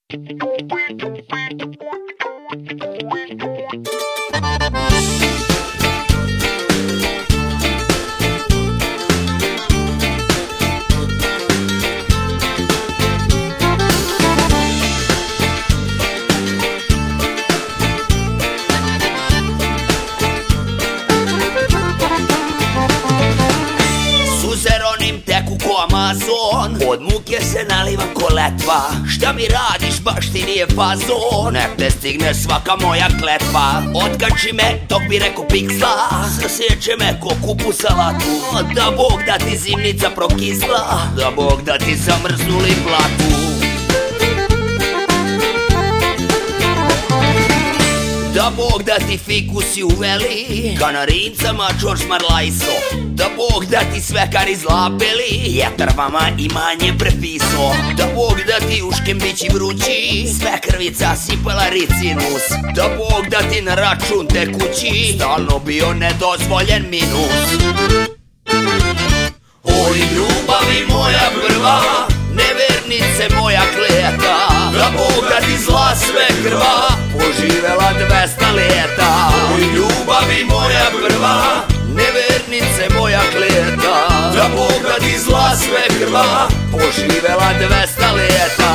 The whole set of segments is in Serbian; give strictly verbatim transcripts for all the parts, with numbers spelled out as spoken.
Amazon, od muke se nalivam ko letva. Šta mi radiš, baš ti nije fazon, nek te stigne svaka moja kletva. Otkači me dok bi reko piksla, sasjeće me ko kupu salatu. Da Bog da ti zimnica prokisla, da Bog da ti zamrznuli platu. Da Bog da ti fikusi uveli, kanarincama George Marlajso. Da Bog da ti svekar izlapeli, jetar vama imanje prepiso. Da Bog da ti uškem bići vrući, sve krvica sipala ricinus. Da Bog da ti na račun tekući stalno bio nedozvoljen minus. Oj ljubavi moja prva, nevernice moja kleta. Da Bog da ti zla sve krva, poživela dvesta leta. Oj ljubavi moja prva, nevernice moja kleta. Da Bog da ti zla sve krva, poživela dvesta leta.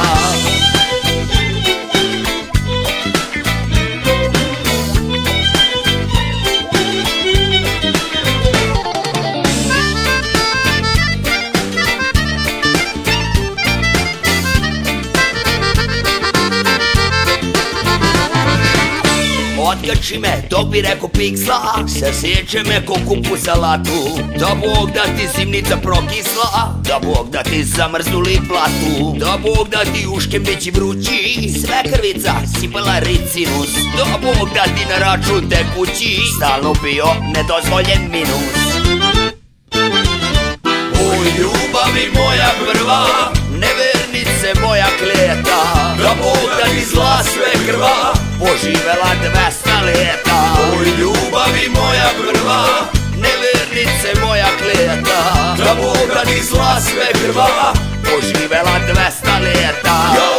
Otkači me dok bi reko piksla, sasjeće me ko kupu salatu. Da Bog da ti zimnica prokisla, da Bog da ti zamrznuli platu. Da Bog da ti uškem bići vrući, sve krvica sipala ricinus. Da Bog da ti na račun tekući stalno bio nedozvoljen minus. Oj ljubavi moja prva, nevernice moja kleta. Da Bog da ti zla sve krva, poživela dvesta leta. Oj ljubavi moja prva, nevernice moja kleta. Da Bog da ti zla sve krva, poživela dvesta leta.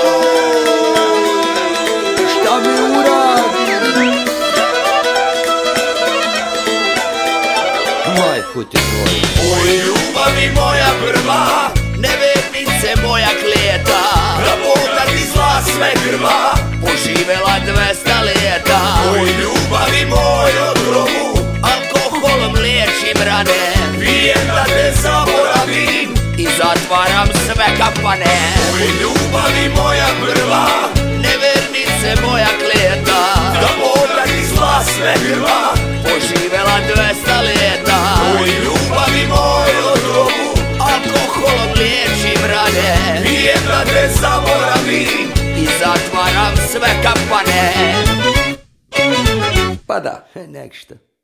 Šta mi uradi? Majko ti tvoj. Oj ljubavi moja prva, nevernice moja kleta. Da Bog da ti zla sve krva, poživela dvesta leta. Oj ljubavi moj otrovu, alkoholom liječim rane. Pijem da te zaboravim i zatvaram sve kafane. Oj ljubavi moja prva, nevernice moja kleta. Da Bog da ti zla sve krva, poživela dvesta leta. Oj ljubavi moj otrovu, alkoholom liječim rane. Pijem da te zaboravim i zatvaram sve kafane. Pa da, nek šta.